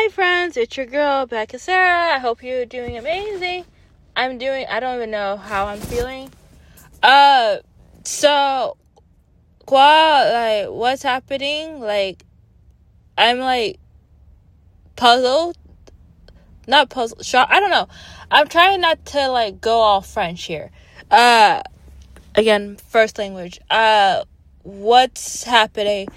Hi friends, it's your girl Becca Sarah. I hope you're doing amazing. I don't even know how I'm feeling. So what's happening? I'm puzzled. Not puzzled, shocked. I don't know. I'm trying not to go all French here. Again, first language. What's happening?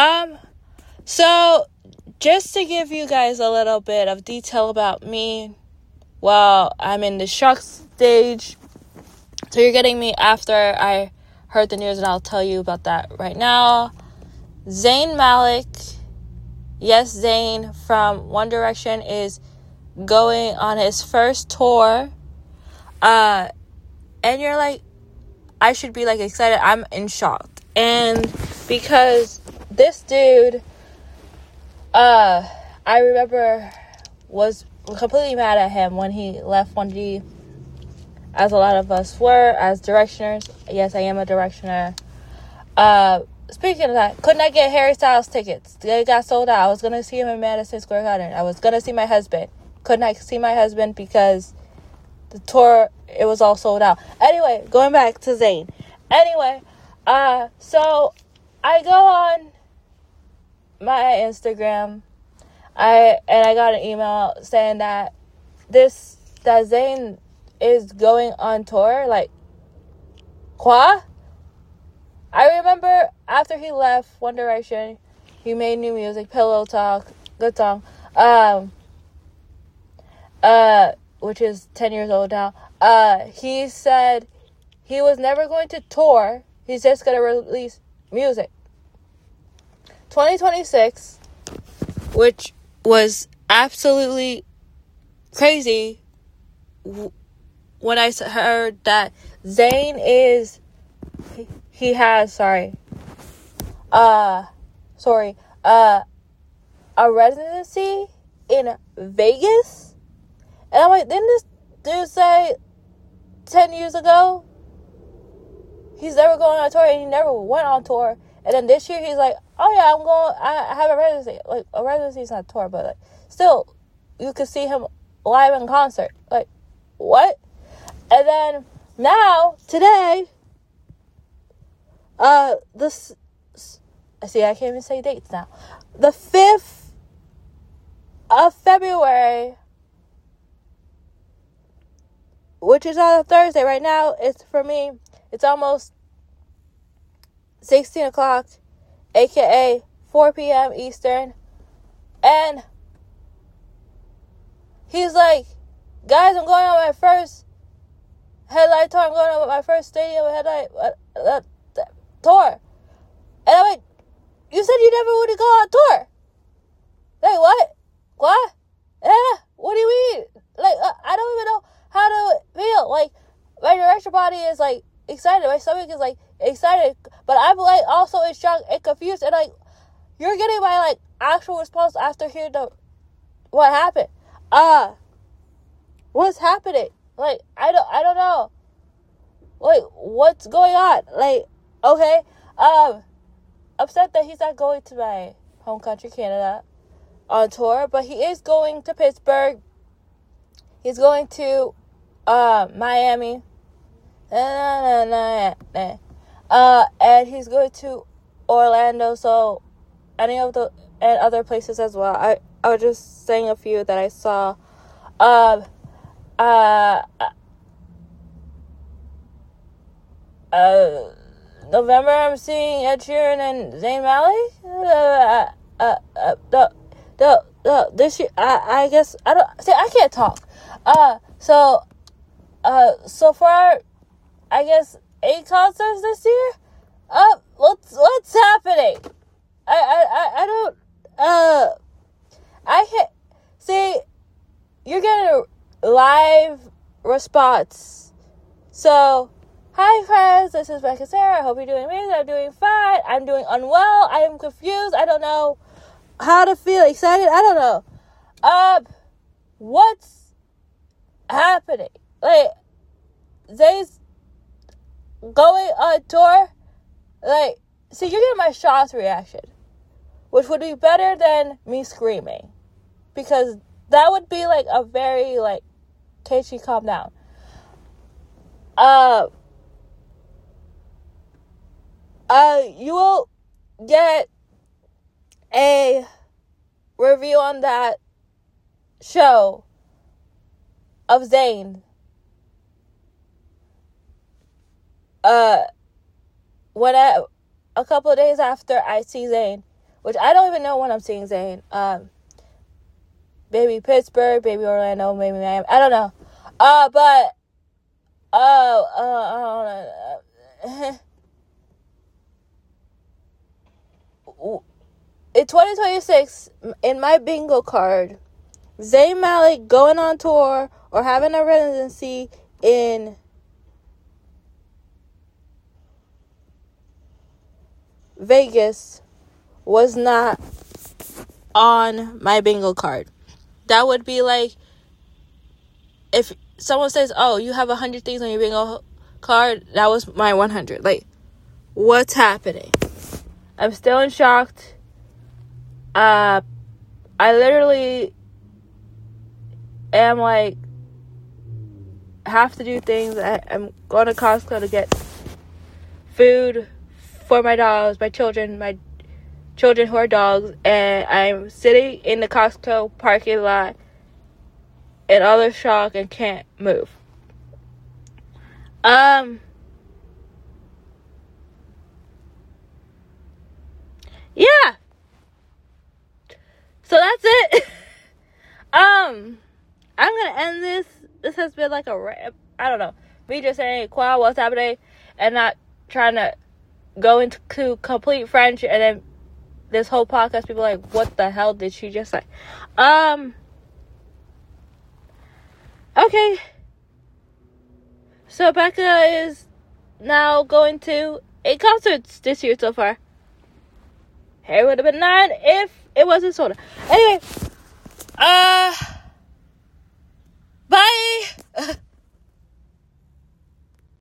So just to give you guys a little bit of detail about me while I'm in the shock stage. So you're getting me after I heard the news, and I'll tell you about that right now. Zayn Malik, yes, Zayn from One Direction is going on his first tour. And you're like, I should be excited. I'm in shock. And because this dude, I remember was completely mad at him when he left 1D, as a lot of us were, as Directioners. Yes, I am a Directioner. Speaking of that, could not get Harry Styles tickets. They got sold out. I was going to see him in Madison Square Garden. I was going to see my husband. Could not see my husband because the tour, it was all sold out. Anyway, going back to Zayn. Anyway, so I go on my Instagram, I got an email saying that Zayn is going on tour. Quoi? I remember after he left One Direction, he made new music, Pillow Talk, good song, which is 10 years old now. He said he was never going to tour. He's just going to release music. 2026, which was absolutely crazy when I heard that Zayn a residency in Vegas. And I'm like, didn't this dude say 10 years ago he's never going on tour, and he never went on tour? And then this year he's like, oh yeah, I have a residency. A residency is not a tour, but still, you could see him live in concert. What? And then now, today, I can't even say dates now. The 5th of February, which is on a Thursday. Right now, for me, it's almost 16 o'clock, aka 4 p.m. Eastern. And he's like, guys, I'm going on my first headlight tour. I'm going on my first stadium headlight tour. And I'm like, you said you never would go on tour. What? What? What do you mean? I don't even know how to feel. My direction body is excited. My stomach is excited. But I'm also in shock and confused. And you're getting my actual response after hearing what happened. What's happening? I don't know. What's going on? Okay. Upset that he's not going to my home country, Canada, on tour, but he is going to Pittsburgh. He's going to Miami. And he's going to Orlando, so any of the and other places as well. I was just saying a few that I saw. November, I'm seeing Ed Sheeran and Zayn Malik. This year, I guess I don't see. I can't talk. So far, I guess 8 concerts this year. What's happening? I don't. I can't see. You're getting a live response. So, hi friends, this is Becca Sarah. I hope you're doing amazing. I'm doing fine. I'm doing unwell. I am confused. I don't know how to feel excited. I don't know. What's happening? Zayn's going on tour. See, you're getting my shocked reaction, which would be better than me screaming. because that would be like a very like, Keiichi, calm down. You will get a review on that show of Zayn. When a couple of days after I see Zayn, which I don't even know when I'm seeing Zayn. Maybe Pittsburgh, maybe Orlando, maybe Miami. I don't know. In 2026, in my bingo card, Zayn Malik going on tour or having a residency in Vegas was not on my bingo card. That would be like if someone says, oh, you have 100 things on your bingo card. That was my 100. Like, what's happening? I'm still in shock. I literally am like, have to do things. I'm going to Costco to get food for my dogs, my children who are dogs, and I'm sitting in the Costco parking lot in utter shock and can't move. Yeah. So that's it. I'm gonna end this. This has been like a, I don't know, me just saying, Kwa, what's happening, and not trying to go into complete French, and then this whole podcast, people are like, what the hell did she just say? Okay. So Becca is now going to 8 concerts this year so far. It would have been 9 if it wasn't soda. Anyway,